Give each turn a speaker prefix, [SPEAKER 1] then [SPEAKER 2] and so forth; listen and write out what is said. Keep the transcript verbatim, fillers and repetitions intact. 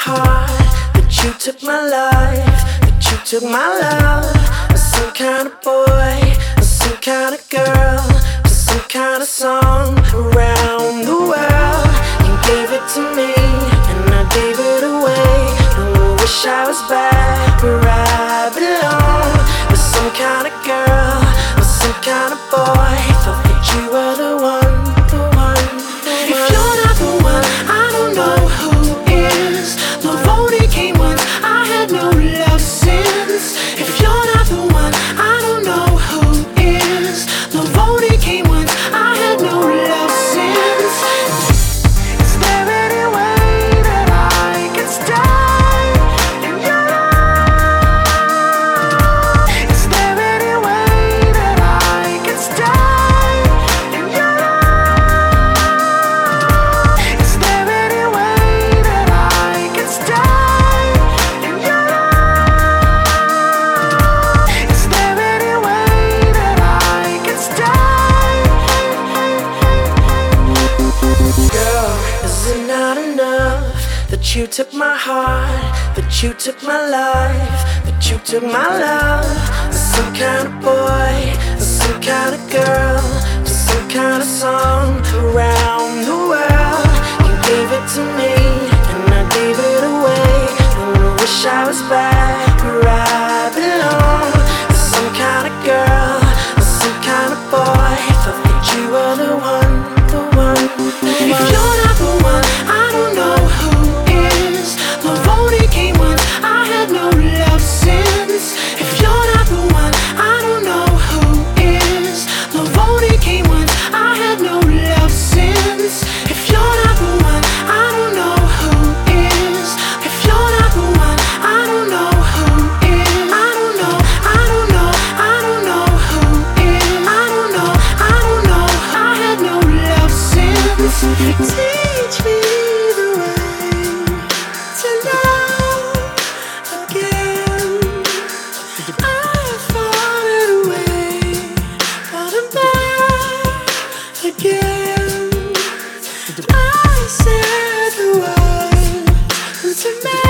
[SPEAKER 1] heart, that you took my life, that you took my love. I'm some kind of boy, I'm some kind of girl, I'm some kind of song around the world. You gave it to me, and I gave it away. And I wish I was back where I belong. I'm some kind of girl, I'm some kind of boy. Thought that you were the one, the one, the one. If you're not the one, I don't know who is. Love only came once, I had no love since. If you're not the one, I don't know who is. Love only came once, I had no love since. Is there any way that I can stay in your life? Is there any way that I can stay in your life? Is there any way that I can stay in your life? Is there any way that I can stay? Girl, is it not enough that you took my heart, that you took my life, that you took my love? I'm some kind of boy, I'm some kind of girl, I'm some kind of song around the world. You gave it to me, and I gave it away. And I wish I was back where I belong. I'm some kind of girl, I'm some kind of boy. Thought that you were the one, the one, the one. If you're not the one, I don't know who is. Love only came once, I had no love since. If you're not the one, I don't know who is. Love only came once, I had no love since. If you're not the one, I don't know who is. If you're not the one, I don't know who is. I don't know, I don't know, I don't know who is. I don't know, I don't know, I had no love since. Teach me the way to love again. I've fallen away, but I'm back again. I said the word to me.